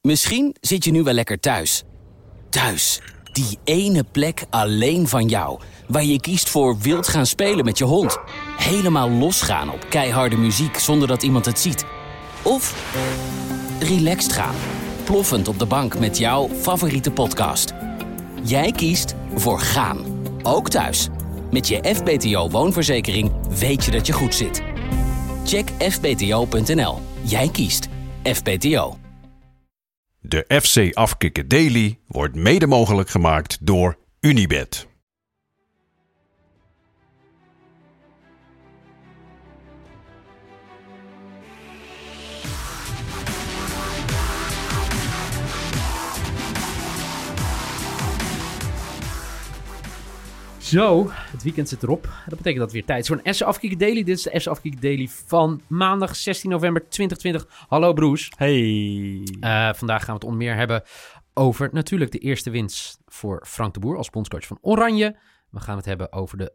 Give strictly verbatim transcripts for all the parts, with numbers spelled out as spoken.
Misschien zit je nu wel lekker thuis. Thuis, die ene plek alleen van jou. Waar je kiest voor wild gaan spelen met je hond. Helemaal losgaan op keiharde muziek zonder dat iemand het ziet. Of relaxed gaan. Ploffend op de bank met jouw favoriete podcast. Jij kiest voor gaan. Ook thuis. Met je F B T O woonverzekering weet je dat je goed zit. Check f b t o punt n l. Jij kiest F B T O. De F C Afkikken Daily wordt mede mogelijk gemaakt door Unibet. Zo, het weekend zit erop. Dat betekent dat het weer tijd is voor een F C Afkikken Daily. Dit is de F C Afkikken Daily van maandag zestien november tweeduizend twintig. Hallo Broes. Hey. Uh, vandaag gaan we het onder meer hebben over natuurlijk de eerste winst voor Frank de Boer als bondscoach van Oranje. We gaan het hebben over de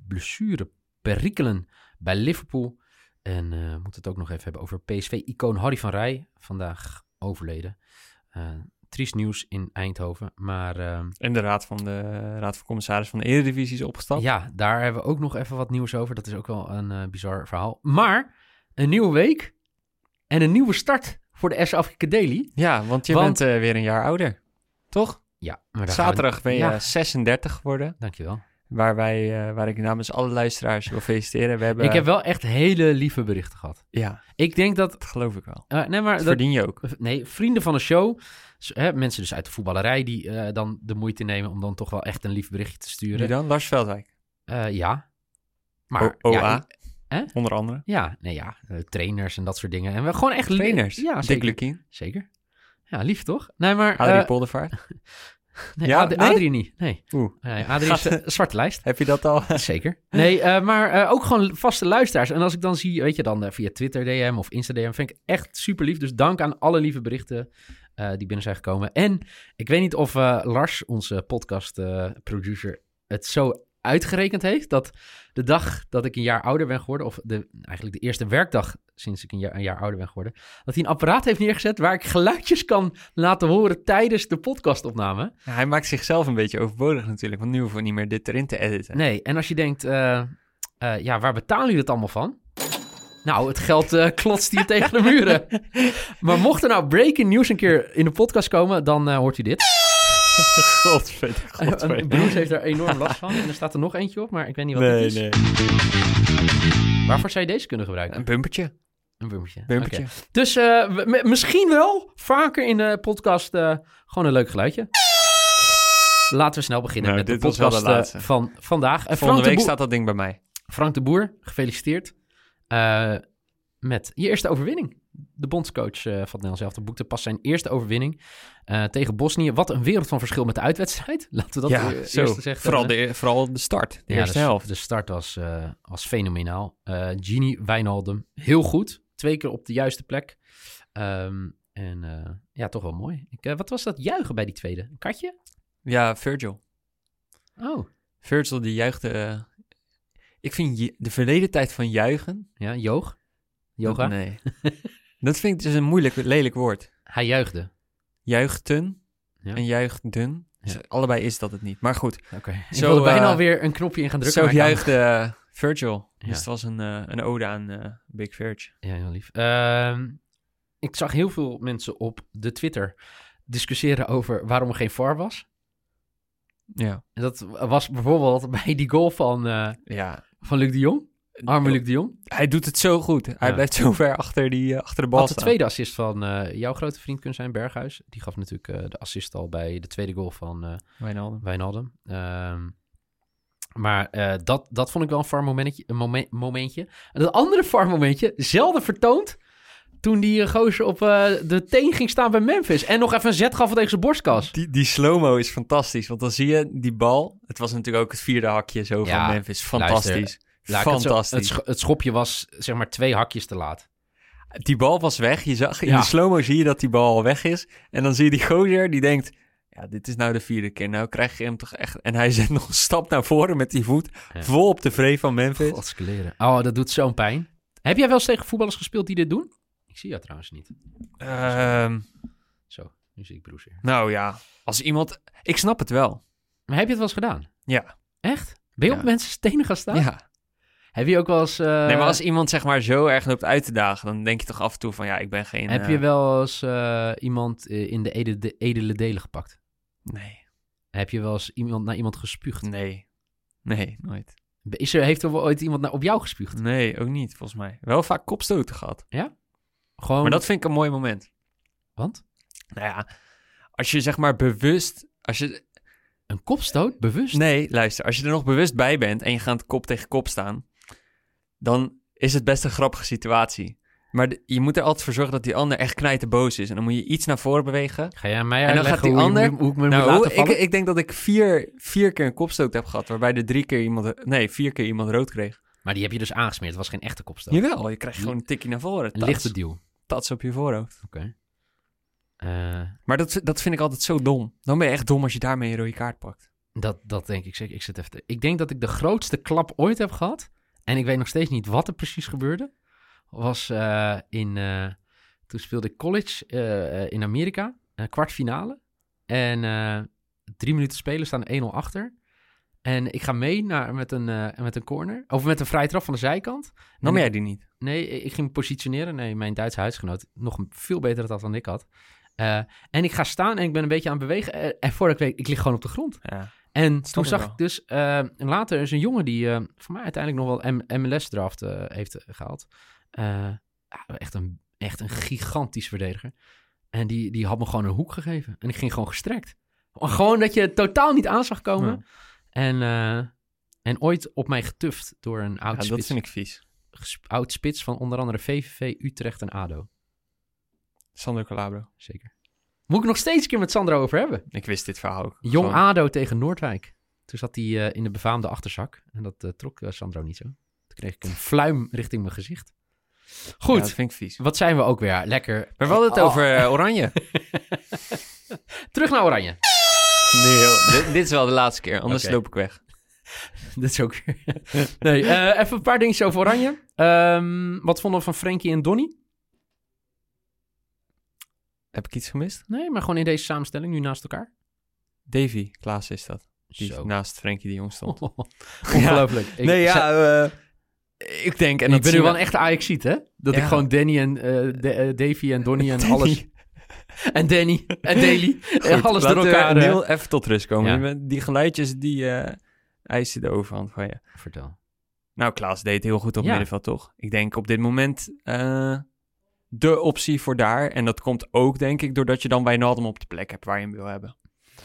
blessureperikelen bij Liverpool. En uh, we moeten het ook nog even hebben over P S V-icoon Harry van Rij. Vandaag overleden. Uh, Triest nieuws in Eindhoven, maar... Uh, en de raad van de Raad van Commissaris van de Eredivisie is opgestapt. Ja, daar hebben we ook nog even wat nieuws over. Dat is ook wel een uh, bizar verhaal. Maar een nieuwe week en een nieuwe start voor de F C Afkikken Daily. Ja, want je want, bent uh, weer een jaar ouder, toch? Ja. Maar Zaterdag we... ben je ja. zesendertig geworden. Dankjewel. Waar, wij, uh, waar ik namens alle luisteraars wil feliciteren. We hebben... Ik heb wel echt hele lieve berichten gehad. Ja. Ik denk dat... Dat geloof ik wel. Uh, nee, maar dat dat verdien je ook. Nee, vrienden van de show... Hè, mensen dus uit de voetballerij die uh, dan de moeite nemen om dan toch wel echt een lief berichtje te sturen. Wie dan? Lars Veldwijk? Uh, ja. Maar, O A, ja, ik, onder andere? Ja, nee ja, uh, trainers en dat soort dingen. En we gewoon echt... Trainers? Ja, Dick Lukien? Zeker. Ja, lief toch? Nee, maar... Adrie uh, Poldervaart? nee, ja, Ad- nee? Adrie niet, nee. Oeh. Nee, Adrie is uh, zwarte lijst. Heb je dat al? Zeker. Nee, uh, maar uh, ook gewoon vaste luisteraars. En als ik dan zie, weet je, dan uh, via Twitter D M of Insta D M, vind ik echt super lief. Dus dank aan alle lieve berichten uh, die binnen zijn gekomen. En ik weet niet of uh, Lars, onze podcast uh, producer, het zo uitgerekend heeft dat de dag dat ik een jaar ouder ben geworden, of de, eigenlijk de eerste werkdag sinds ik een jaar, een jaar ouder ben geworden, dat hij een apparaat heeft neergezet waar ik geluidjes kan laten horen tijdens de podcastopname. Ja, hij maakt zichzelf een beetje overbodig natuurlijk, want nu hoeven we niet meer dit erin te editen. Nee, en als je denkt, uh, uh, ja, waar betalen jullie dat allemaal van? Nou, het geld uh, klotst hier tegen de muren. Maar mocht er nou breaking news een keer in de podcast komen, dan uh, hoort u dit. Godverdomme. Godverdomme. Broes heeft daar enorm last van. En er staat er nog eentje op, maar ik weet niet wat nee, dit is. Nee. Waarvoor zou je deze kunnen gebruiken? Een bumpertje. Een bumpertje. bumpertje. Okay. Dus uh, m- misschien wel vaker in de podcast uh, gewoon een leuk geluidje. Laten we snel beginnen nou, met de podcast de uh, van vandaag. Uh, Volgende Frank week de Boer... staat dat ding bij mij. Frank de Boer, gefeliciteerd uh, met je eerste overwinning. De bondscoach uh, van het Nederlands elftal boekte pas zijn eerste overwinning uh, tegen Bosnië. Wat een wereld van verschil met de uitwedstrijd. Laten we dat ja, uh, zo. eerst zeggen. Vooral de, vooral de start, de ja, eerste de, helft. De start was, uh, was fenomenaal. Uh, Gini Wijnaldum, heel goed. Twee keer op de juiste plek. Um, en uh, ja, toch wel mooi. Ik, uh, wat was dat juichen bij die tweede? Een katje? Ja, Virgil. Oh. Virgil die juichte... Uh, ik vind je, de verleden tijd van juichen... Ja, joog? Yoga? Dat, nee. Dat vind ik dus een moeilijk, lelijk woord. Hij juichte. Juichten ja. en juichten. Dus ja. allebei is dat het niet. Maar goed. Oké. Okay. Ik zo, wilde bijna uh, alweer een knopje in gaan drukken. Zo juichte uh, Virgil. Ja. Dus het was een, uh, een ode aan uh, Big Virg. Ja, heel lief. Uh, ik zag heel veel mensen op de Twitter discussiëren over waarom er geen V A R was. Ja. En dat was bijvoorbeeld bij die goal van, uh, ja. van Luc de Jong. Arme Luc de Jong. Hij doet het zo goed. Hij ja. blijft zo ver achter, die, uh, achter de bal Had de staan. tweede assist van uh, jouw grote vriend kunnen zijn, Berghuis. Die gaf natuurlijk uh, de assist al bij de tweede goal van uh, Wijnaldum. Wijnaldum. Um, maar uh, dat, dat vond ik wel een V A R-momentje. Een moment, momentje. En dat andere V A R-momentje, zelden vertoond... toen die uh, gozer op uh, de teen ging staan bij Memphis... en nog even een zet gaf tegen zijn borstkas. Die, die slow-mo is fantastisch. Want dan zie je die bal... Het was natuurlijk ook het vierde hakje zo ja, van Memphis. Fantastisch. Luister, Fantastisch. Het, het, het schopje was zeg maar twee hakjes te laat. Die bal was weg. Je zag, in ja. de slow-mo zie je dat die bal al weg is. En dan zie je die gozer die denkt... Ja, dit is nou de vierde keer. Nou krijg je hem toch echt... En hij zet nog een stap naar voren met die voet. Ja. Vol op de vree van Memphis. Godskeleren. Oh, dat doet zo'n pijn. Heb jij wel eens tegen voetballers gespeeld die dit doen? Ik zie jou trouwens niet. Um, Zo. Nu zie ik Bruce weer. Nou ja, als iemand... Ik snap het wel. Maar heb je het wel eens gedaan? Ja. Echt? Ben je Ja. op mensen stenen gaan staan? Ja. Heb je ook wel eens... uh, Nee, maar als iemand zeg maar zo erg loopt uit te dagen, dan denk je toch af en toe van ja, ik ben geen... Heb uh, je wel eens uh, iemand uh, in de edele, de edele delen gepakt? Nee. Heb je wel eens iemand naar iemand gespuugd? Nee. Nee, nooit. Is er, heeft er wel ooit iemand naar, op jou gespuugd? Nee, ook niet, volgens mij. Wel vaak kopstoten gehad. Ja? Gewoon... Maar dat vind ik een mooi moment. Want? Nou ja, als je zeg maar bewust... Als je... Een kopstoot? Bewust? Nee, luister. Als je er nog bewust bij bent en je gaat kop tegen kop staan, dan is het best een grappige situatie. Maar de, je moet er altijd voor zorgen dat die ander echt knijterboos is. En dan moet je iets naar voren bewegen. Ga jij mij En dan uitleggen gaat die hoe, ander... je, hoe ik me nou, moet laten ik, vallen? ik denk dat ik vier, vier keer een kopstoot heb gehad, waarbij er drie keer iemand... Nee, vier keer iemand rood kreeg. Maar die heb je dus aangesmeerd. Het was geen echte kopstoot. Jawel, je krijgt gewoon een tikje naar voren. Een lichte deal. Tats op je voorhoofd. Oké. Okay. Uh, maar dat, dat vind ik altijd zo dom. Dan ben je echt dom als je daarmee een rode kaart pakt. Dat, dat denk ik zeker. Ik, zit even te... ik denk dat ik de grootste klap ooit heb gehad. En ik weet nog steeds niet wat er precies gebeurde. Was uh, in... Uh, toen speelde ik college uh, in Amerika. Een kwartfinale. En uh, drie minuten spelen staan één nul achter. En ik ga mee naar, met, een, uh, met een corner. Of met een vrije trap van de zijkant. Nam jij die niet? Nee, ik ging positioneren. Nee, mijn Duitse huisgenoot. Nog veel beter dat dan ik had. Uh, en ik ga staan en ik ben een beetje aan het bewegen. Uh, en voordat ik weet, ik lig gewoon op de grond. Ja. En toen zag ik dus... Uh, later is een jongen die uh, voor mij uiteindelijk nog wel M- M L S-draft uh, heeft uh, gehaald. Uh, echt, een, echt een gigantisch verdediger. En die, die had me gewoon een hoek gegeven. En ik ging gewoon gestrekt. Gewoon dat je het totaal niet aan zag komen. Ja. En, uh, en ooit op mij getuft door een oud ja, spits. Dat vind ik vies. Oud spits van onder andere V V V, Utrecht en A D O. Sandro Calabro. Zeker. Moet ik nog steeds een keer met Sandro over hebben. Ik wist dit verhaal ook. Jong Gewoon. A D O tegen Noordwijk. Toen zat hij uh, in de befaamde achterzak. En dat uh, trok uh, Sandro niet zo. Toen kreeg ik een fluim richting mijn gezicht. Goed. Ja, dat vind ik vies. Wat zijn we ook weer? Lekker. Maar we hadden het oh. over uh, Oranje. Terug naar Oranje. Nee, dit, dit is wel de laatste keer. Anders okay. loop ik weg. Dit is ook weer... nee, uh, even een paar dingetjes over Oranje. Um, wat vonden we van Frenkie en Donny? Heb ik iets gemist? Nee, maar gewoon in deze samenstelling, nu naast elkaar. Davy Klaas is dat. Die Zo. naast Frenkie de Jong stond. Oh, ongelooflijk. Ja. Ik, nee, ja, uh, ik denk... En ik dat ben nu wel een echte Ajaxiet, hè? Dat ja. ik gewoon Danny en uh, de, uh, Davy en Donny en Danny. alles... en Danny en Daly. en alles door elkaar. Uh, Neil, even tot rust komen. Ja. Die geluidjes, die uh, eisen de overhand van je. Vertel. Nou, Klaas deed heel goed op ja. middenveld, toch? Ik denk op dit moment... Uh, de optie voor daar. En dat komt ook, denk ik, doordat je dan Wijnaldum op de plek hebt waar je hem wil hebben.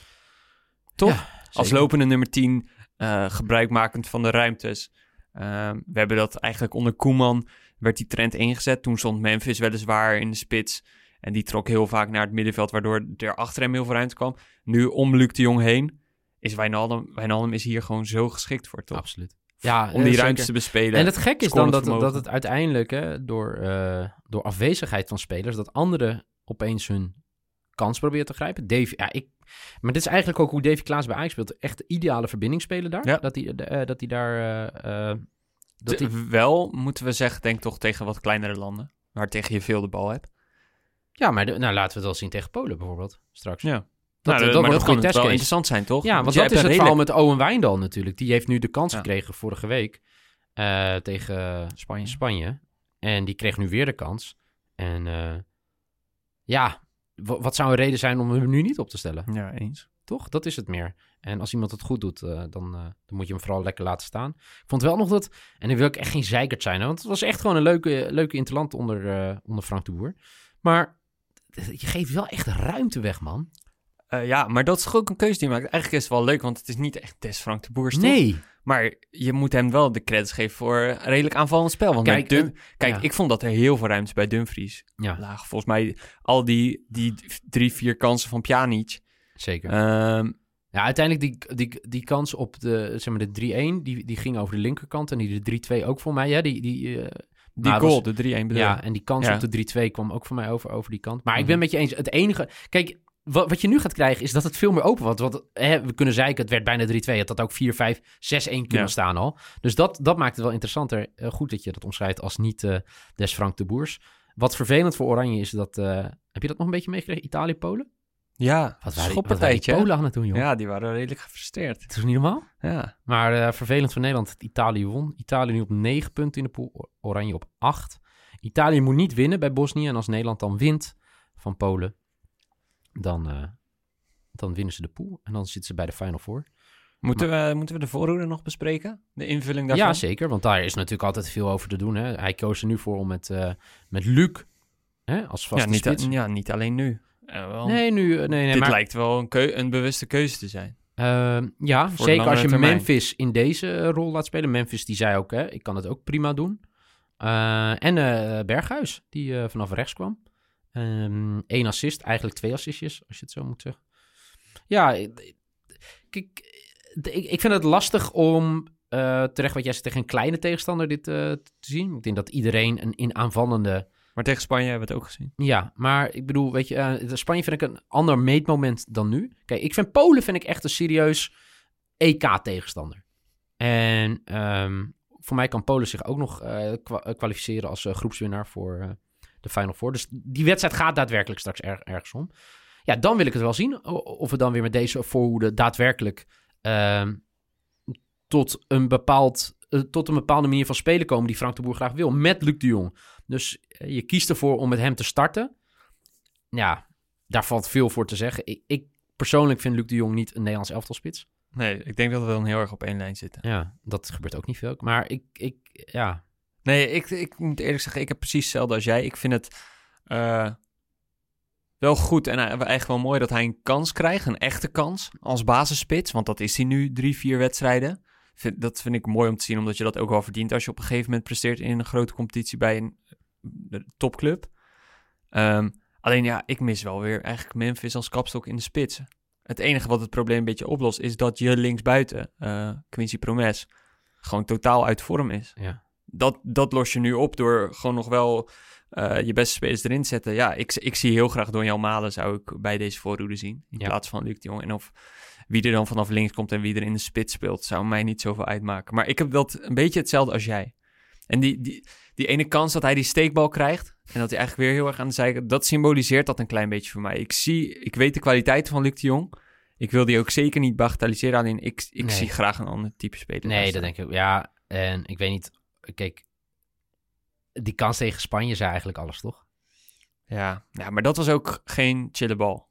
Toch? Ja, als lopende nummer tien, uh, gebruikmakend van de ruimtes. Uh, we hebben dat eigenlijk onder Koeman, werd die trend ingezet. Toen stond Memphis weliswaar in de spits. En die trok heel vaak naar het middenveld, waardoor er achter hem heel veel ruimte kwam. Nu om Luc de Jong heen is Wijnaldum, Wijnaldum is hier gewoon zo geschikt voor, toch? Absoluut. Ja, om die uh, ruimtes te bespelen. En het gek is dan dat, dat het uiteindelijk, hè, door, uh, door afwezigheid van spelers, dat anderen opeens hun kans proberen te grijpen. Davy, ja, ik, maar dit is eigenlijk ook hoe Davy Klaas bij Ajax speelt. Echt de ideale verbindingsspeler daar. Ja. Dat hij uh, dat hij daar... Uh, uh, dat de, hij... Wel, moeten we zeggen, denk toch tegen wat kleinere landen, waar tegen je veel de bal hebt. Ja, maar de, nou, laten we het wel zien tegen Polen bijvoorbeeld, straks. Ja. Dat, nou, dat maar wordt dat een kan wel interessant zijn, toch? Ja, want, want dat is het redelijk... verhaal met Owen Wijndal natuurlijk. Die heeft nu de kans ja. gekregen vorige week uh, tegen Spanje. Spanje. En die kreeg nu weer de kans. En uh, ja, w- wat zou een reden zijn om hem nu niet op te stellen? Ja, eens. Toch? Dat is het meer. En als iemand het goed doet, uh, dan, uh, dan moet je hem vooral lekker laten staan. Ik vond wel nog dat... En dan wil ik echt geen zeikert zijn, hè, want het was echt gewoon een leuke, leuke interland onder, uh, onder Frank de Boer. Maar je geeft wel echt ruimte weg, man. Uh, ja, maar dat is ook een keuze die je maakt. Eigenlijk is het wel leuk, want het is niet echt des Frank de Boer. Nee. Toch? Maar je moet hem wel de credits geven voor redelijk aanvallend spel. Want kijk, Dum- uh, kijk ja. ik vond dat er heel veel ruimte bij Dumfries ja. lagen. Volgens mij al die, die drie, vier kansen van Pjanic. Zeker. Um, ja, uiteindelijk die, die, die kans op de, zeg maar de drie-een, die, die ging over de linkerkant. En die de drie-twee ook voor mij. Ja, die... die uh, Die nou, goal, was, de drie-een bedoel Ja, en die kans ja. op de drie-twee kwam ook voor mij over, over die kant. Maar mm-hmm. ik ben met je eens, het enige... Kijk, wat, wat je nu gaat krijgen is dat het veel meer open wordt. Want hè, we kunnen zeiken, het werd bijna drie-twee. Het had ook vier vijf, zes-een kunnen ja. staan al. Dus dat, dat maakt het wel interessanter. Uh, goed dat je dat omschrijft als niet uh, des Frank de Boers. Wat vervelend voor Oranje is dat... Uh, heb je dat nog een beetje meegekregen? Italië-Polen? Ja, Wat waren die, wat waren die schoppartijtje. Polen aan het doen, joh. Ja, die waren redelijk gefrustreerd. Het is niet normaal. Ja. Maar uh, vervelend voor Nederland dat Italië won. Italië nu op negen punten in de pool. Oranje op acht. Italië moet niet winnen bij Bosnië. En als Nederland dan wint van Polen, dan, uh, dan winnen ze de pool. En dan zitten ze bij de Final Four. Moeten, maar, we, moeten we de voorhoede nog bespreken? De invulling daarvan? Ja, zeker. Want daar is natuurlijk altijd veel over te doen. Hè. Hij koos er nu voor om met, uh, met Luc hè, als vaste ja, niet spits. A, ja, niet alleen nu. Uh, wel, nee, nu... Nee, nee, dit maar, lijkt wel een, keu- een bewuste keuze te zijn. Uh, ja, voor zeker als je termijn. Memphis in deze rol laat spelen. Memphis die zei ook, hè, ik kan het ook prima doen. Uh, en uh, Berghuis, die uh, vanaf rechts kwam. Um, Eén assist, eigenlijk twee assistjes, als je het zo moet zeggen. Ja, kijk, ik, ik vind het lastig om uh, terecht wat jij zegt tegen een kleine tegenstander dit uh, te zien. Ik denk dat iedereen een in aanvallende... Maar tegen Spanje hebben we het ook gezien. Ja, maar ik bedoel, weet je, uh, Spanje vind ik een ander meetmoment dan nu. Kijk, ik vind Polen vind ik echt een serieus E K-tegenstander. En um, voor mij kan Polen zich ook nog uh, kwa- kwalificeren als uh, groepswinnaar voor uh, de Final Four. Dus die wedstrijd gaat daadwerkelijk straks er- ergens om. Ja, dan wil ik het wel zien of we dan weer met deze voorhoede daadwerkelijk uh, tot, een bepaald, uh, tot een bepaalde manier van spelen komen die Frank de Boer graag wil, met Luc de Jong. Dus uh, je kiest ervoor om met hem te starten. Ja, daar valt veel voor te zeggen. Ik, ik persoonlijk vind Luc de Jong niet een Nederlands elftalspits. Nee, ik denk dat we dan heel erg op één lijn zitten. Ja, dat gebeurt ook niet veel. Maar ik, ik ja... Nee, ik, ik moet eerlijk zeggen, ik heb precies hetzelfde als jij. Ik vind het uh, wel goed en eigenlijk wel mooi dat hij een kans krijgt, een echte kans, als basisspits. Want dat is hij nu, drie, vier wedstrijden. Vind, dat vind ik mooi om te zien, omdat je dat ook wel verdient als je op een gegeven moment presteert in een grote competitie bij een uh, topclub. Um, alleen ja, ik mis wel weer eigenlijk Memphis als kapstok in de spitsen. Het enige wat het probleem een beetje oplost, is dat je linksbuiten, uh, Quincy Promes, gewoon totaal uit vorm is. Ja. Dat, dat los je nu op door gewoon nog wel uh, je beste spelers erin te zetten. Ja, ik, ik zie heel graag Donjan Malen zou ik bij deze voorhoede zien. In ja. plaats van Luc de Jong. En of wie er dan vanaf links komt en wie er in de spits speelt, zou mij niet zoveel uitmaken. Maar ik heb dat een beetje hetzelfde als jij. En die, die, die ene kans dat hij die steekbal krijgt en dat hij eigenlijk weer heel erg aan de zijkant, dat symboliseert dat een klein beetje voor mij. Ik zie, ik weet de kwaliteiten van Luc de Jong. Ik wil die ook zeker niet bagatelliseren. Alleen ik, ik nee. zie graag een ander type speler. Nee, dat denk ik ook. Ja, en ik weet niet. Kijk, die kans tegen Spanje zei eigenlijk alles, toch? Ja, ja, maar dat was ook geen chille bal.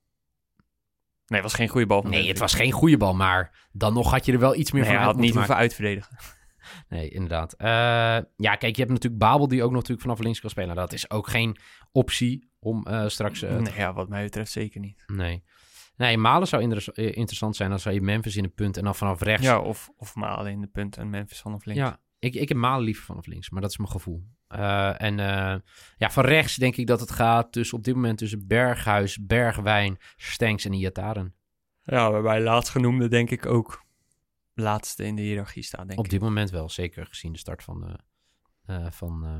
Nee, het was geen goede bal. Van nee, het was geen goede bal, maar dan nog had je er wel iets meer nee, van hij uit had niet moeten hoeven uitverdedigen. Nee, inderdaad. Uh, ja, kijk, je hebt natuurlijk Babel die ook nog natuurlijk vanaf links kan spelen. Dat is ook geen optie om uh, straks... Uh, nee, ja, wat mij betreft zeker niet. Nee. Nee, Malen zou inter- interessant zijn. Dan zou je Memphis in de punt en dan vanaf rechts. Ja, of, of Malen in de punt en Memphis vanaf links. Ja, ik, ik heb Malen liever vanaf links, maar dat is mijn gevoel. Uh, en uh, ja, van rechts denk ik dat het gaat tussen op dit moment tussen Berghuis, Bergwijn, Stenks en Iataren. Ja, waarbij laatstgenoemde denk ik ook laatste in de hiërarchie staat, denk op ik. dit moment wel, zeker gezien de start van, uh, uh, van, uh,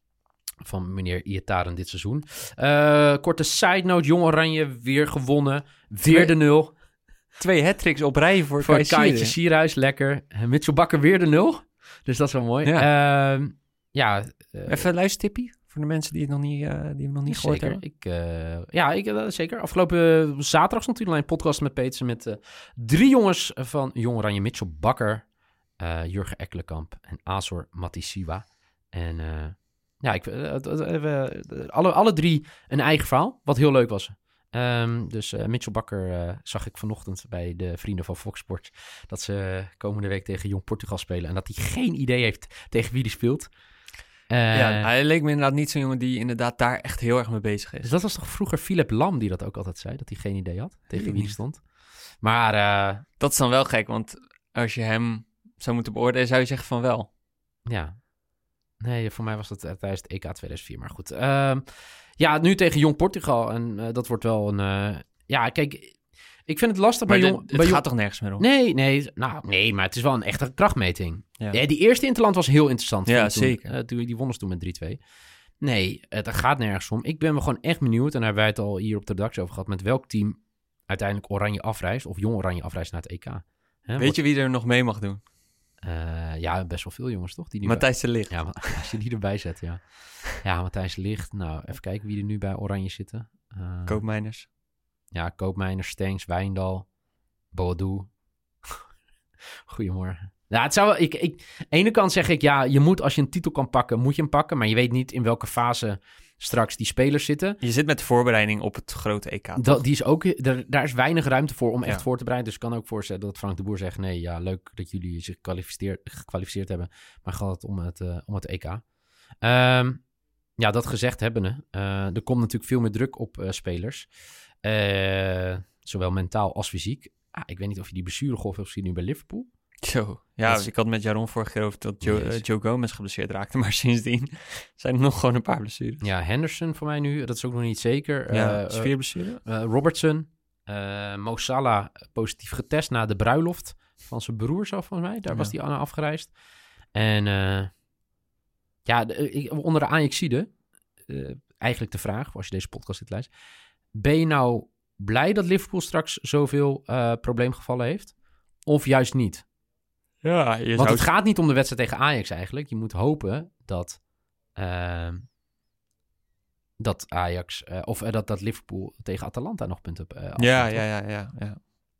van meneer Iataren dit seizoen. Uh, korte side note, Jong Oranje weer gewonnen. Weer Twee, de nul. Twee hat-tricks op rij voor, voor Kaitje Kaitje Sierhuis, lekker. Mitchell Bakker weer de nul. Dus dat is wel mooi. Ja, uh, ja uh, even een luistertippie voor de mensen die het nog niet, uh, die hem nog niet gehoord zeker. hebben. Ik, uh, ja, ik, uh, zeker. Afgelopen uh, zaterdag stond hij in een podcast met Petersen met uh, drie jongens van Jong Oranje. Mitchell Bakker, uh, Jurgen Ekkelenkamp en Azor Matisiwa. En uh, ja, ik, uh, uh, uh, uh, alle, alle drie een eigen verhaal, wat heel leuk was. Um, dus uh, Mitchell Bakker uh, zag ik vanochtend bij de vrienden van Fox Sports dat ze komende week tegen Jong Portugal spelen en dat hij geen idee heeft tegen wie die speelt. Uh, ja, hij leek me inderdaad niet zo'n jongen die inderdaad daar echt heel erg mee bezig is. Dus dat was toch vroeger Philip Lam die dat ook altijd zei, dat hij geen idee had tegen wie hij stond. Maar uh, dat is dan wel gek, want als je hem zou moeten beoordelen, zou je zeggen van wel. Ja. Nee, voor mij was dat tijdens het E K tweeduizend vier, maar goed. Uh, ja, nu tegen Jong Portugal en uh, dat wordt wel een... Uh, ja, kijk, ik vind het lastig maar bij de, Jong... Het bij gaat jong... toch nergens meer om? Nee, nee, nou, nee, maar het is wel een echte krachtmeting. Ja. Ja, die eerste Interland was heel interessant. Ja, toen, zeker. Uh, toen, die wonnen ze toen met drie twee. Nee, het gaat nergens om. Ik ben me gewoon echt benieuwd, en daar hebben wij het al hier op de redactie over gehad, met welk team uiteindelijk Oranje afreist, of Jong Oranje afreist naar het E K. Hè, Weet je wie er nog mee mag doen? Uh, ja, best wel veel jongens, toch? Die Matthijs de Ligt. Ja, als je die erbij zet, ja. Ja, Matthijs de Ligt. Nou, even kijken wie er nu bij Oranje zitten. Uh, Koopmeiners. Ja, Koopmeiners, Stengs, Wijndal, Boadu. Goedemorgen. Ja, het zou wel... Ik, ik, aan de ene kant zeg ik, ja, je moet als je een titel kan pakken, moet je hem pakken. Maar je weet niet in welke fase straks die spelers zitten. Je zit met de voorbereiding op het grote E K. Dat, die is ook, er, daar is weinig ruimte voor om echt Ja. voor te bereiden. Dus ik kan ook voorstellen dat Frank de Boer zegt... nee, ja, leuk dat jullie zich gekwalificeerd hebben. Maar gaat het om het, uh, om het E K. Um, ja, dat gezegd hebbende. Uh, er komt natuurlijk veel meer druk op uh, spelers. Uh, zowel mentaal als fysiek. Ah, ik weet niet of je die blessuregolf hebt gezien nu bij Liverpool. Zo. Ja, Dat dus ik had met Jaron vorige keer over dat Joe, Jezus. uh, Joe Gomez geblesseerd raakte. Maar sindsdien zijn er nog gewoon een paar blessures. Ja, Henderson voor mij nu. Dat is ook nog niet zeker. Ja, Uh, is vier blessure? uh, Robertson. Uh, Mo Salah positief getest na de bruiloft van zijn broer, zo volgens mij. Daar Ja. was hij aan afgereisd. En uh, ja, de, ik, onder de Ajaxide, uh, eigenlijk de vraag, als je deze podcast zit luistert. Ben je nou blij dat Liverpool straks zoveel uh, probleemgevallen heeft? Of juist niet? Ja, je Want zou... het gaat niet om de wedstrijd tegen Ajax eigenlijk. Je moet hopen dat, uh, dat Ajax, uh, of uh, dat, dat Liverpool tegen Atalanta nog punten uh, afstaat, Ja, toch? ja, ja, ja, ja.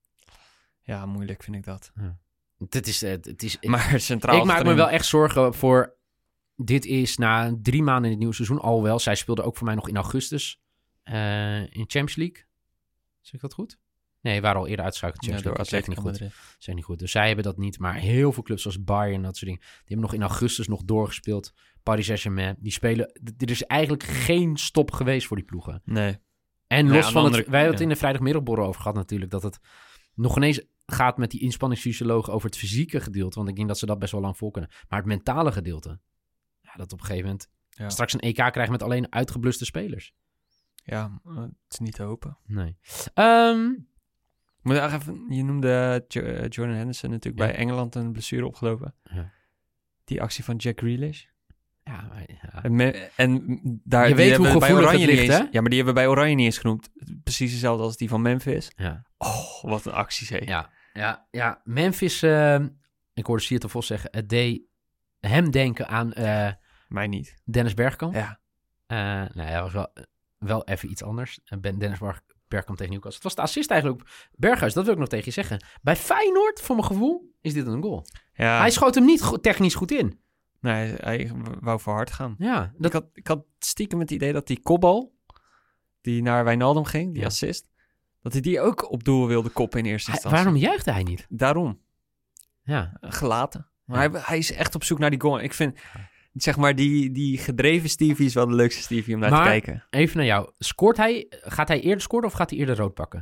Ja, moeilijk vind ik dat. Dit is, uh, het is, Maar centraal ik maak me achterin- wel echt zorgen voor... Dit is na drie maanden in het nieuwe seizoen al wel. Zij speelde ook voor mij nog in augustus uh, in Champions League. Zeg ik dat goed? Nee, we waren al eerder uitgeschakeld. Ja, Champions door League. Dat Atletico zeg ik niet goed. Madrid. Dat zeg ik niet goed. Dus zij hebben dat niet. Maar heel veel clubs zoals Bayern en dat soort dingen... die hebben nog in augustus nog doorgespeeld. Paris Saint-Germain. Die spelen... Er is eigenlijk geen stop geweest voor die ploegen. Nee. En Ja, los aan van de het... andere- Wij hebben het ja. in de vrijdagmiddagborrel over gehad natuurlijk... dat het nog ineens gaat met die inspanningsfysiologen over het fysieke gedeelte. Want ik denk dat ze dat best wel lang vol kunnen. Maar het mentale gedeelte... Ja, dat op een gegeven moment... Ja. straks een E K krijgen met alleen uitgebluste spelers. Ja, uh, het is niet te hopen. Nee. Um, Moet ik eigenlijk even, je noemde Jo- uh, Jordan Henderson natuurlijk Ja. bij Engeland een blessure opgelopen. Ja. Die actie van Jack Grealish. ja, maar, ja. En, me- en daar, Je die weet hebben hoe we bij gevoelig Oranje het niet ligt, eens- hè? Ja, maar die hebben we bij Oranje niet eens genoemd. Precies hetzelfde als die van Memphis. ja. Oh, wat een actie, zeg. Ja, ja, ja. Memphis, uh, ik hoorde Siert de Vos zeggen, het deed hem denken aan uh, Mij niet. Dennis Bergkamp. Ja. Uh, nou ja, dat was wel, wel even iets anders. Uh, ben Dennis Berg- Bergkamp tegen Newcastle. Het was de assist eigenlijk ook. Berghuis, dat wil ik nog tegen je zeggen. Bij Feyenoord, voor mijn gevoel, is dit een goal. ja. Hij schoot hem niet go- technisch goed in. Nee, hij wou voor hard gaan. Ja, Ik dat, had, ik had stiekem het idee dat die kopbal, die naar Wijnaldum ging, die Ja. assist, dat hij die ook op doel wilde koppen in eerste hij- instantie. waarom juichte hij niet? Daarom. Ja, Gelaten. Maar Ja. hij, hij is echt op zoek naar die goal. Ik vind, zeg maar, die, die gedreven Stevie is wel de leukste Stevie om naar Maar- te kijken. even naar jou. Scoort hij, gaat hij eerder scoren of gaat hij eerder rood pakken?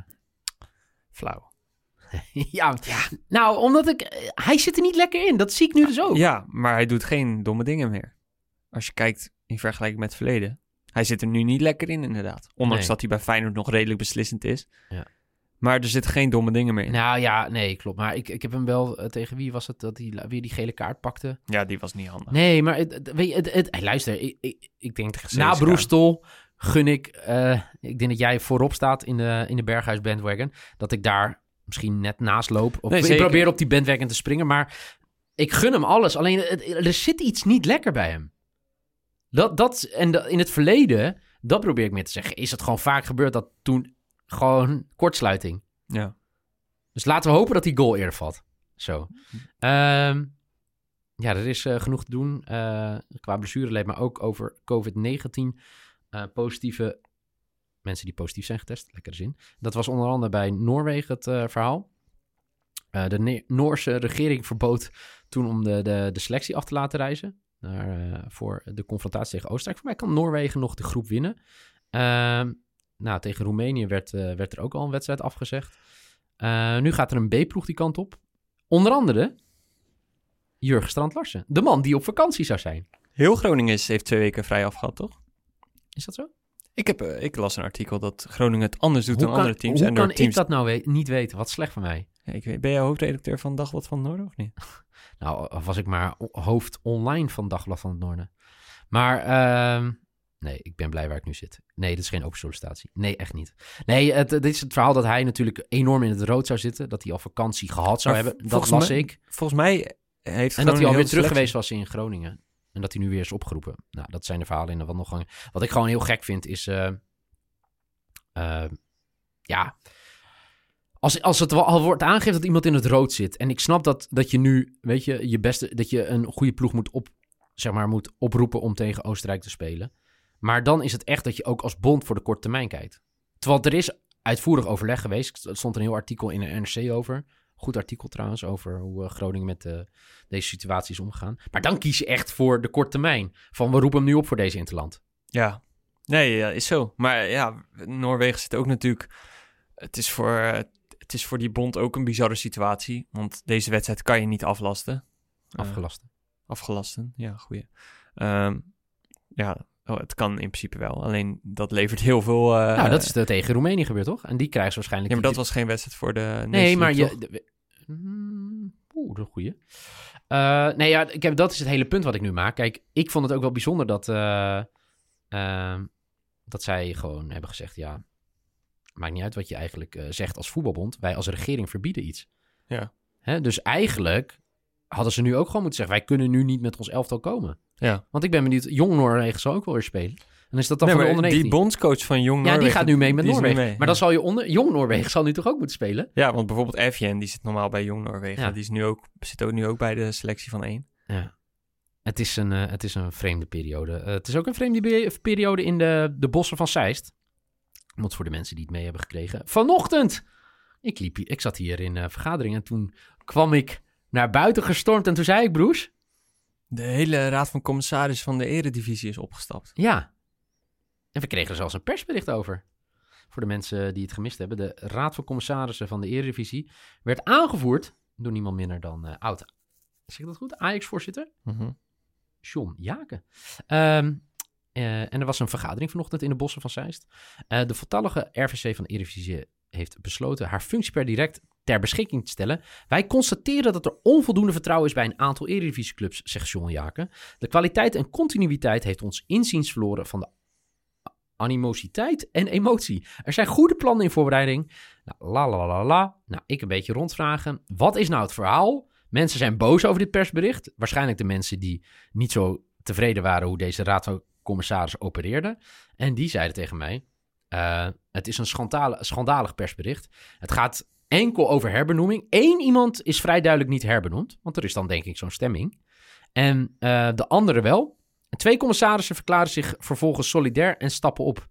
Flauw. ja, nou, omdat ik... eh, Hij zit er niet lekker in. Dat zie ik nu dus ook. Ja, maar hij doet geen domme dingen meer. Als je kijkt in vergelijking met het verleden. Hij zit er nu niet lekker in, inderdaad. Ondanks Nee. dat hij bij Feyenoord nog redelijk beslissend is. Ja. Maar er zitten geen domme dingen meer in. Nou ja, nee, klopt. Maar ik, ik heb hem wel... eh, tegen wie was het dat hij la- weer die gele kaart pakte? Ja, die was niet handig. Nee, maar het, het- weet je, het, het, hey, luister, ik, ik, ik denk Tegen na C S K. Broestol gun ik, eh, ik denk dat jij voorop staat in de, in de Berghuis bandwagon, dat ik daar misschien net naast loop. Of Nee, ik zeker. probeer op die bandwagon te springen, maar ik gun hem alles. Alleen het- er zit iets niet lekker bij hem. Dat, dat, en dat, in het verleden, dat probeer ik meer te zeggen, is het gewoon vaak gebeurd dat toen gewoon kortsluiting. Ja. Dus laten we hopen dat die goal eerder valt. Zo. Ehm, ja, er is uh, genoeg te doen uh, qua blessureleed, maar ook over covid negentien. Uh, positieve mensen die positief zijn getest. Lekkere zin. Dat was onder andere bij Noorwegen het uh, verhaal. Uh, de Ne- Noorse regering verbood toen om de, de, de selectie af te laten reizen. Naar, uh, voor de confrontatie tegen Oostenrijk. Voor mij kan Noorwegen nog de groep winnen. Ehm Nou, tegen Roemenië werd, uh, werd er ook al een wedstrijd afgezegd. Uh, nu gaat er een B-ploeg die kant op. Onder andere Jurgen Strand-Larsen. De man die op vakantie zou zijn. Heel Groningen is, heeft twee weken vrij afgehad, toch? Is dat zo? Ik, heb, uh, ik las een artikel dat Groningen het anders doet Hoe dan kan, andere teams. hoe en door kan teams... ik dat nou we- niet weten? Wat slecht van mij. Ja, ik weet, ben jij hoofdredacteur van Dagblad van het Noorden of niet? Nou, of was ik maar o- hoofd online van Dagblad van het Noorden. Maar uh, nee, ik ben blij waar ik nu zit. Nee, dit is geen open sollicitatie. Nee, echt niet. Nee, het, dit is het verhaal dat hij natuurlijk enorm in het rood zou zitten. Dat hij al vakantie gehad zou Maar hebben. Dat volgens las mij- ik. Volgens mij heeft En Groningen dat hij heel alweer de terug selectie. geweest was in Groningen. En dat hij nu weer is opgeroepen. Nou, dat zijn de verhalen in de wandelgangen. Wat ik gewoon heel gek vind is... Uh, uh, ja... Als, als het al wordt aangegeven dat iemand in het rood zit... en ik snap dat, dat je nu, weet je, je beste... dat je een goede ploeg moet, op, zeg maar, moet oproepen om tegen Oostenrijk te spelen. Maar dan is het echt dat je ook als bond voor de korte termijn kijkt. Terwijl er is uitvoerig overleg geweest. Er stond een heel artikel in een N R C over. Goed artikel trouwens, over hoe uh, Groningen met uh, deze situatie is omgegaan. Maar dan kies je echt voor de korte termijn. Van, we roepen hem nu op voor deze interland. Ja, nee, ja, is zo. Maar ja, Noorwegen zit ook natuurlijk... Het is voor... Uh, Het is voor die bond ook een bizarre situatie. Want deze wedstrijd kan je niet aflasten. Afgelasten. Uh, afgelasten, ja, goeie. Um, ja, oh, het kan in principe wel. Alleen dat levert heel veel... Uh, nou, dat is de, tegen Roemenië gebeurd, toch? En die krijgen ze waarschijnlijk... Ja, maar dat was geen wedstrijd voor de... Nee, maar je... De, mm, Oeh, dat is een goeie. Uh, nee, ja, ik heb, dat is het hele punt wat ik nu maak. Kijk, ik vond het ook wel bijzonder dat... Uh, uh, dat zij gewoon hebben gezegd, ja... Maakt niet uit wat je eigenlijk uh, zegt als voetbalbond. Wij als regering verbieden iets. Ja. Hè? Dus eigenlijk hadden ze nu ook gewoon moeten zeggen... wij kunnen nu niet met ons elftal komen. Ja. Want ik ben benieuwd, Jong Noorwegen zal ook wel weer spelen. En is dat dan nee, van de onder negentien? Die bondscoach van Jong Noorwegen... Ja, die gaat nu mee met Noorwegen. Mee, maar ja. dan zal je onder... Jong Noorwegen zal nu toch ook moeten spelen? Ja, want bijvoorbeeld Evjen, die zit normaal bij Jong Noorwegen. Ja. Die is nu ook, zit ook nu ook bij de selectie van één. Ja. Het is een, uh, het is een vreemde periode. Uh, het is ook een vreemde be- periode in de, de bossen van Zeist. Want voor de mensen die het mee hebben gekregen. Vanochtend! Ik, liep hier, ik zat hier in uh, vergadering en toen kwam ik naar buiten gestormd. En toen zei ik, Broes... De hele raad van commissarissen van de eredivisie is opgestapt. Ja. En we kregen er zelfs een persbericht over. Voor de mensen die het gemist hebben. De raad van commissarissen van de eredivisie werd aangevoerd door niemand minder dan uh, oud... Zeg ik dat goed? Ajax-voorzitter? Mm-hmm. John Jaken. Um, Uh, en er was een vergadering vanochtend in de bossen van Zeist. Uh, de voltallige R V C van de Eredivisie heeft besloten haar functie per direct ter beschikking te stellen. Wij constateren dat er onvoldoende vertrouwen is bij een aantal Eredivisieclubs, zegt John Jaken. De kwaliteit en continuïteit heeft ons inziens verloren van de animositeit en emotie. Er zijn goede plannen in voorbereiding. Nou, la la la la. Nou, ik een beetje rondvragen. Wat is nou het verhaal? Mensen zijn boos over dit persbericht. Waarschijnlijk de mensen die niet zo tevreden waren hoe deze raad van commissaris opereerde. En die zeiden tegen mij... Uh, het is een schandalig, schandalig persbericht. Het gaat enkel over herbenoeming. Eén iemand is vrij duidelijk niet herbenoemd. Want er is dan denk ik zo'n stemming. En uh, de andere wel. Twee commissarissen verklaren zich vervolgens solidair en stappen op.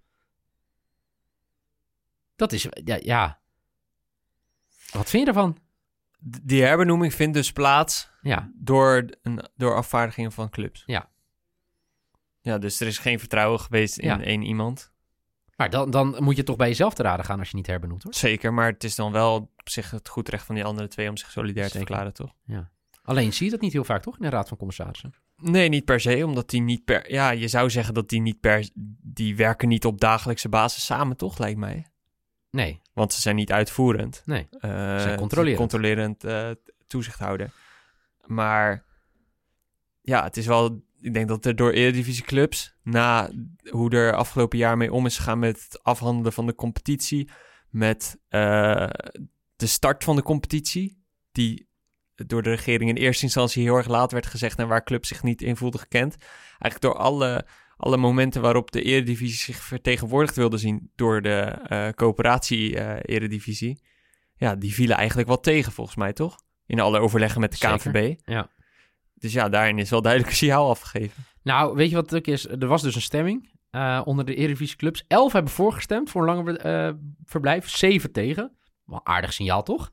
Dat is... Ja, ja. Wat vind je ervan? Die herbenoeming vindt dus plaats... Ja. Door, een, door afvaardigingen van clubs. Ja. Ja, dus er is geen vertrouwen geweest in ja. één iemand. Maar dan, dan moet je toch bij jezelf te raden gaan als je niet herbenoemd wordt. Zeker, maar het is dan wel op zich het goed recht van die andere twee om zich solidair Zeker. te verklaren, toch? Ja. Alleen zie je dat niet heel vaak, toch? In de Raad van Commissarissen. Nee, niet per se, omdat die niet per... Ja, je zou zeggen dat die niet per... Die werken niet op dagelijkse basis samen, toch, lijkt mij? Nee. Want ze zijn niet uitvoerend. Nee, uh, ze zijn controlerend. Controlerend uh, toezichthouder. Maar ja, het is wel... Ik denk dat er door eredivisieclubs, na hoe er afgelopen jaar mee om is gegaan met het afhandelen van de competitie, met uh, de start van de competitie, die door de regering in eerste instantie heel erg laat werd gezegd en waar clubs zich niet in voelden gekend. Eigenlijk door alle, alle momenten waarop de eredivisie zich vertegenwoordigd wilde zien door de uh, coöperatie-eredivisie, uh, ja, die vielen eigenlijk wel tegen volgens mij, toch? In alle overleggen met de K N V B. Zeker, ja. Dus ja, daarin is wel duidelijk een signaal afgegeven. Nou, weet je wat het ook is? Er was dus een stemming uh, onder de Eredivisieclubs. Elf hebben voorgestemd voor een langer uh, verblijf. Zeven tegen. Wel een aardig signaal, toch?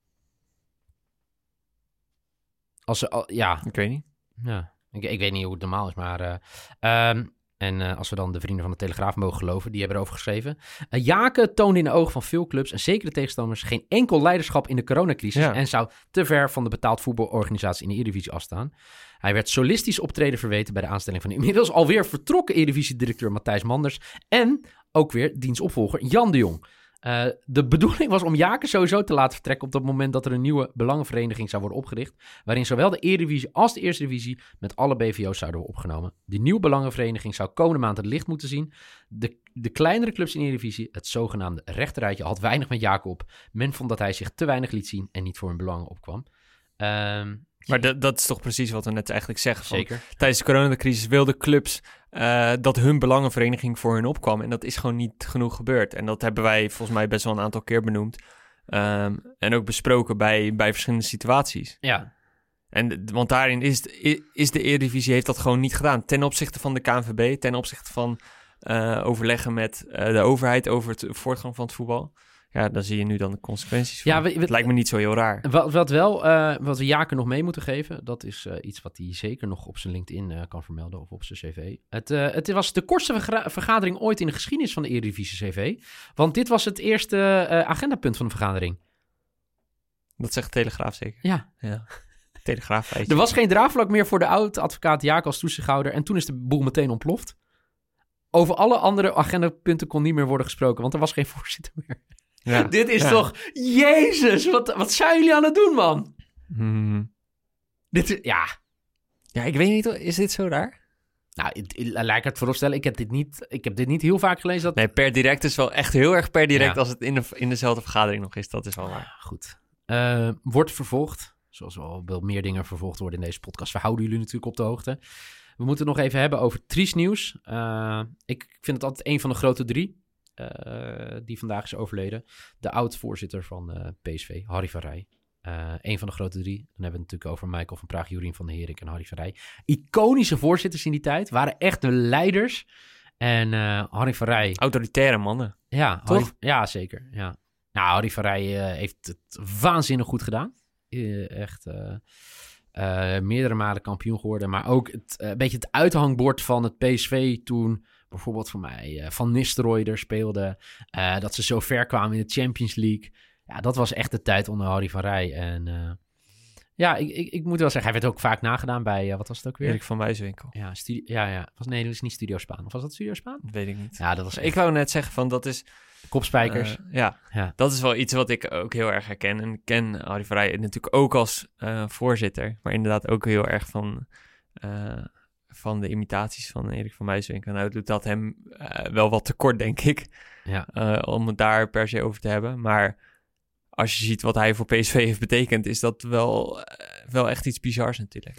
Als ze, uh, ja. Ik weet niet. Ja, ik, ik weet niet hoe het normaal is, maar... Uh, um, en uh, als we dan de vrienden van de Telegraaf mogen geloven, die hebben erover geschreven. Uh, Jaken toonde in de ogen van veel clubs en zeker de tegenstanders geen enkel leiderschap in de coronacrisis ja. en zou te ver van de betaald voetbalorganisatie in de Eredivisie afstaan. Hij werd solistisch optreden verweten bij de aanstelling van de inmiddels alweer vertrokken Eredivisie-directeur Matthijs Manders en ook weer diens opvolger Jan de Jong. Uh, de bedoeling was om Jaken sowieso te laten vertrekken op dat moment dat er een nieuwe belangenvereniging zou worden opgericht, waarin zowel de Eredivisie als de Eerste Divisie met alle B V O's zouden worden opgenomen. Die nieuwe belangenvereniging zou komende maand het licht moeten zien. De, de kleinere clubs in de Eredivisie, het zogenaamde rechterrijtje, had weinig met Jaken op. Men vond dat hij zich te weinig liet zien en niet voor hun belangen opkwam. Um, Maar dat, dat is toch precies wat we net eigenlijk zeggen. Van, zeker. Tijdens de coronacrisis wilden clubs uh, dat hun belangenvereniging voor hun opkwam. En dat is gewoon niet genoeg gebeurd. En dat hebben wij volgens mij best wel een aantal keer benoemd. Um, en ook besproken bij, bij verschillende situaties. Ja. En, want daarin is, het, is de Eredivisie heeft dat gewoon niet gedaan. Ten opzichte van de K N V B, ten opzichte van uh, overleggen met uh, de overheid over het voortgang van het voetbal. Ja, dan zie je nu dan de consequenties van. Ja, we, we, het lijkt me niet zo heel raar. Wat, wat wel, uh, wat we Jaken nog mee moeten geven, dat is uh, iets wat hij zeker nog op zijn LinkedIn uh, kan vermelden of op zijn cv. Het, uh, het was de kortste vergra- vergadering ooit in de geschiedenis van de Eredivisie C V. Want dit was het eerste uh, agendapunt van de vergadering. Dat zegt de Telegraaf zeker? Ja. Ja. Telegraaf feitje. Er was geen draagvlak meer voor de oud-advocaat Jaak als toezichthouder. En toen is de boel meteen ontploft. Over alle andere agendapunten kon niet meer worden gesproken, want er was geen voorzitter meer. Ja. Dit is ja. toch... Jezus, wat, wat zijn jullie aan het doen, man? Hmm. Dit is... Ja. Ja, ik weet niet, is dit zo raar? Nou, laat ik het vooropstellen. Ik heb dit niet, ik heb dit niet heel vaak gelezen. Dat... Nee, per direct is wel echt heel erg per direct ja. als het in, de, in dezelfde vergadering nog is. Dat is wel waar. Ja, goed. Uh, wordt vervolgd. Zoals wel, wel meer dingen vervolgd worden in deze podcast. We houden jullie natuurlijk op de hoogte. We moeten het nog even hebben over triest nieuws. Uh, ik vind het altijd een van de grote drie. Uh, die vandaag is overleden. De oud-voorzitter van uh, P S V, Harry van Rij. Uh, een van de grote drie. Dan hebben we het natuurlijk over Michael van Praag, Jorien van der Herik en Harry van Rij. Iconische voorzitters in die tijd. Waren echt de leiders. En uh, Harry van Rij... Autoritaire mannen. Ja, toch? Harry, ja zeker. Ja. Nou, Harry van Rij uh, heeft het waanzinnig goed gedaan. Uh, echt... Uh, Uh, meerdere malen kampioen geworden. Maar ook het, uh, een beetje het uithangbord van het P S V toen... bijvoorbeeld voor mij uh, Van Nistelrooy er speelde. Uh, dat ze zo ver kwamen in de Champions League. Ja, dat was echt de tijd onder Harry van Rij. En uh, ja, ik, ik, ik moet wel zeggen... hij werd ook vaak nagedaan bij... Uh, wat was het ook weer? Erik van Muiswinkel. Ja, studi- ja, ja. Was, nee, dat is niet Studio Spaan. Of was dat Studio Spaan? Dat weet ik niet. Ja, dat was echt... Ik wou net zeggen van dat is... Kopspijkers. Uh, ja. ja, dat is wel iets wat ik ook heel erg herken. En ik ken Harry van Rij natuurlijk ook als uh, voorzitter. Maar inderdaad ook heel erg van, uh, van de imitaties van Erik van Muiswinkel. Nou doet dat hem uh, wel wat tekort, denk ik. Ja. Uh, om het daar per se over te hebben. Maar als je ziet wat hij voor P S V heeft betekend... is dat wel, uh, wel echt iets bizars natuurlijk.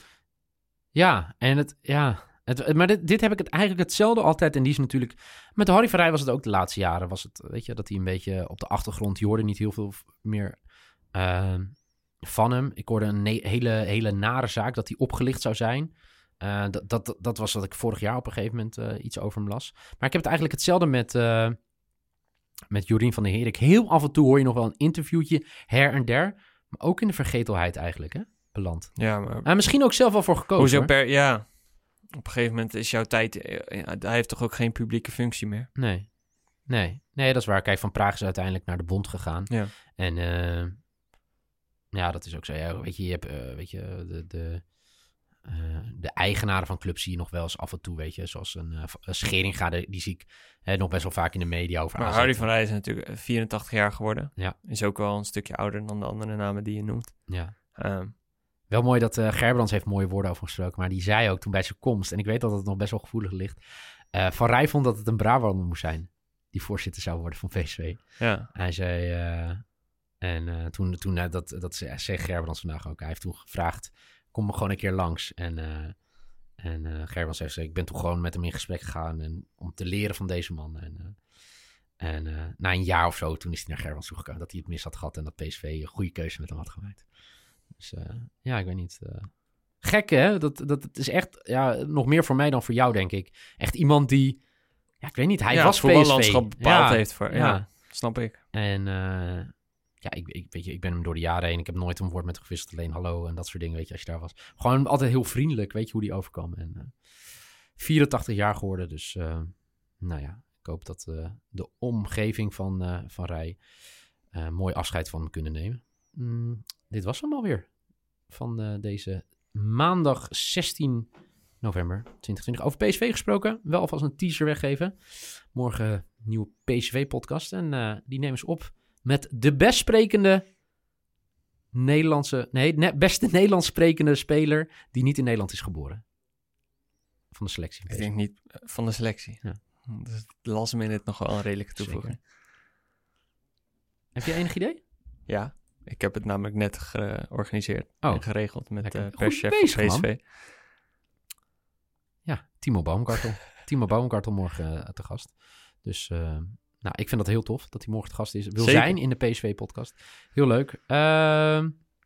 Ja, en het... ja. Het, maar dit, dit heb ik het eigenlijk hetzelfde altijd. En die is natuurlijk... Met Harry van Rij was het ook de laatste jaren. Was het, weet je, dat hij een beetje op de achtergrond... Je hoorde niet heel veel meer uh, van hem. Ik hoorde een ne- hele, hele nare zaak dat hij opgelicht zou zijn. Uh, dat, dat, dat was wat ik vorig jaar op een gegeven moment uh, iets over hem las. Maar ik heb het eigenlijk hetzelfde met... Uh, met Jorien van der Herik. Heel af en toe hoor je nog wel een interviewtje her en der. Maar ook in de vergetelheid eigenlijk, hè? Beland. Ja, maar... Uh, misschien ook zelf wel voor gekozen, Hoezo hoor. per... Ja... Op een gegeven moment is jouw tijd... Ja, hij heeft toch ook geen publieke functie meer? Nee. Nee. Nee, dat is waar. Kijk, Van Praag is uiteindelijk naar de bond gegaan. Ja. En uh, ja, dat is ook zo. Ja, weet je, je hebt... Uh, weet je, de... de Uh, de eigenaren van clubs zie je nog wel eens af en toe, weet je. Zoals een, uh, een Scheringa, die zie ik hè, nog best wel vaak in de media over. Maar Harry van Rij is natuurlijk vierentachtig jaar geworden. Ja. Is ook wel een stukje ouder dan de andere namen die je noemt. Ja. Um, Wel mooi dat uh, Gerbrands heeft mooie woorden over gesproken. Maar die zei ook toen bij zijn komst... en ik weet dat het nog best wel gevoelig ligt... Uh, Van Rij vond dat het een Brabander moest zijn... die voorzitter zou worden van P S V. Ja. Hij zei... Uh, en uh, toen, toen uh, dat, dat zei Gerbrands vandaag ook... hij heeft toen gevraagd... kom gewoon een keer langs. En, uh, en uh, Gerbrands heeft gezegd... ik ben toen gewoon met hem in gesprek gegaan... En, om te leren van deze man. En, uh, en uh, na een jaar of zo... toen is hij naar Gerbrands toegekomen... dat hij het mis had gehad... en dat P S V een goede keuze met hem had gemaakt. Dus uh, ja, ik weet niet. Uh... Gek, hè? Dat, dat het is echt ja, nog meer voor mij dan voor jou, denk ik. Echt iemand die... Ja, ik weet niet. Hij ja, was P S V. Ja, voetballandschap bepaald ja, heeft voor... Ja, ja, snap ik. En uh, ja, ik, ik, weet je, ik ben hem door de jaren heen. Ik heb nooit een woord met hem gewisseld. Alleen hallo en dat soort dingen, weet je, als je daar was. Gewoon altijd heel vriendelijk, weet je, hoe die overkwam. En uh, vierentachtig jaar geworden, dus... Uh, nou ja, ik hoop dat uh, de omgeving van, uh, van Rij... Uh, mooi afscheid van hem kunnen nemen. Mm, dit was hem alweer. Van uh, deze maandag zestien november twintig twintig. Over P S V gesproken. Wel alvast een teaser weggeven. Morgen een nieuwe P S V-podcast. En uh, die nemen ze op met de best sprekende Nederlandse... Nee, ne- beste Nederlands sprekende speler die niet in Nederland is geboren. Van de selectie. Ik denk niet van de selectie. Ja. Dus last minute nog wel een redelijke toevoeging. Zeker. Heb je enig idee? Ja, ik heb het namelijk net georganiseerd oh. en geregeld met de uh, bezig, perschef van P S V. Man. Ja, Timo Baumgartel. Timo Baumgartel morgen uh, te gast. Dus uh, nou, ik vind dat heel tof dat hij morgen te gast is. Wil Zeker. zijn in de P S V-podcast. Heel leuk. Uh,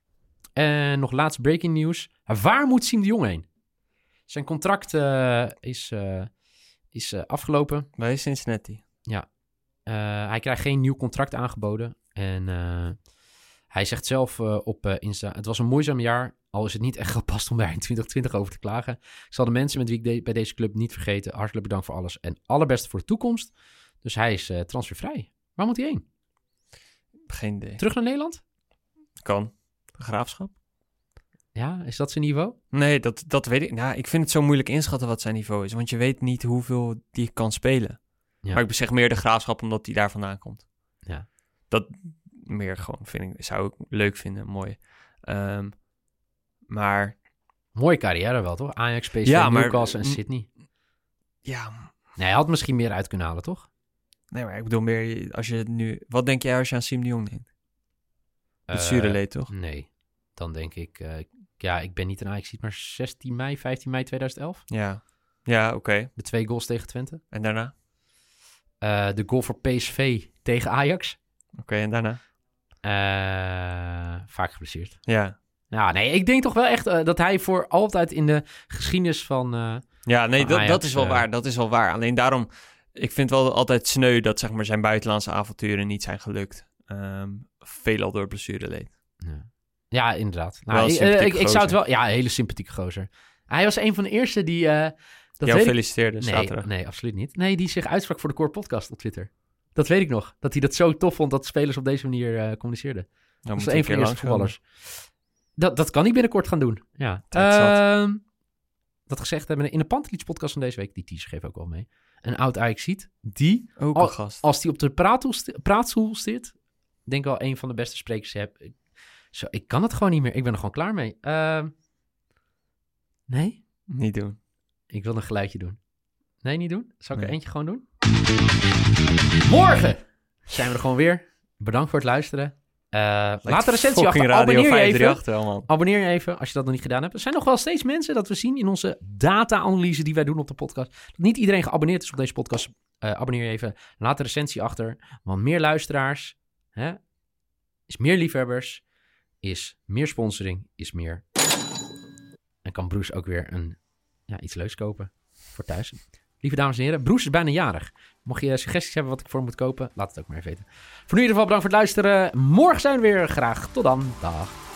en nog laatst breaking news. Waar moet Siem de Jong heen? Zijn contract uh, is, uh, is uh, afgelopen. Bij Cincinnati. Ja. Uh, hij krijgt geen nieuw contract aangeboden. En uh, hij zegt zelf uh, op uh, Insta... Het was een moeizaam jaar, al is het niet echt gepast om daar in twintig twintig over te klagen. Ik zal de mensen met wie ik de- bij deze club niet vergeten. Hartelijk bedankt voor alles en allerbeste voor de toekomst. Dus hij is uh, transfervrij. Waar moet hij heen? Geen idee. Terug naar Nederland? Kan. De Graafschap? Ja, is dat zijn niveau? Nee, dat, dat weet ik. Nou, ik vind het zo moeilijk inschatten wat zijn niveau is. Want je weet niet hoeveel die kan spelen. Ja. Maar ik zeg meer de Graafschap omdat die daar vandaan komt. Ja. Dat meer gewoon vind ik, zou ik leuk vinden, mooi. Um, maar... Mooie carrière wel, toch? Ajax, P S V, Ja, maar- Newcastle en Sydney. Ja, Nee, hij had misschien meer uit kunnen halen, toch? nee, maar ik bedoel meer als je het nu... Wat denk jij als je aan Siem de Jong denkt? Blessureleed, toch? Nee. Dan denk ik... Uh, ja, ik ben niet een Ajax, maar zestien mei, vijftien mei tweeduizend elf. Ja. Ja, oké. Okay. De twee goals tegen Twente. En daarna? Uh, de goal voor P S V tegen Ajax. Oké, okay, en daarna? Uh, vaak geblesseerd. Ja. Nou, nee, ik denk toch wel echt uh, dat hij voor altijd in de geschiedenis van... Uh, ja, nee, van dat, Ajax, dat is wel uh, waar. Dat is wel waar. Alleen daarom... Ik vind wel altijd sneu dat zeg maar, zijn buitenlandse avonturen niet zijn gelukt. Um, veelal door blessureleed. Ja. Ja, inderdaad. Wel Nou, een ik, uh, ik, ik zou het gozer. wel... Ja, een hele sympathieke gozer. Hij was een van de eerste die... Uh, dat Jou weet feliciteerde ik... zaterdag. Nee, nee, absoluut niet. Nee, die zich uitsprak voor de Core Podcast op Twitter. Dat weet ik nog. Dat hij dat zo tof vond dat spelers op deze manier uh, communiceerden. Dan Dat moet is een een van keer de eerste langskomen. voetballers. Dat, dat kan hij binnenkort gaan doen. Ja. Tijd zat. Uh, dat gezegd hebben, in de Pantelich podcast van deze week, die teaser geef ook wel mee, een oud Ajaxiet, die, Ook al, een gast. als die op de praatstoel, st- praatstoel zit, denk ik wel een van de beste sprekers heb. Ik, zo, ik kan het gewoon niet meer. Ik ben er gewoon klaar mee. Uh, nee? Niet doen. Ik wil een geluidje doen. Nee, niet doen? Zal ik er Nee. eentje gewoon doen? Morgen zijn we er gewoon weer. Bedankt voor het luisteren. Uh, laat een recensie achter. Abonneer je even. Wel, man. Abonneer je even als je dat nog niet gedaan hebt. Er zijn nog wel steeds mensen dat we zien in onze data-analyse die wij doen op de podcast. Dat niet iedereen geabonneerd is op deze podcast. Uh, abonneer je even. Laat een recensie achter. Want meer luisteraars hè, is meer liefhebbers, is meer sponsoring, is meer. En kan Broes ook weer een, ja, iets leuks kopen voor thuis. Lieve dames en heren, Broes is bijna jarig. Mocht je suggesties hebben wat ik voor hem moet kopen, laat het ook maar even weten. Voor nu in ieder geval bedankt voor het luisteren. Morgen zijn we weer. Graag tot dan. Dag.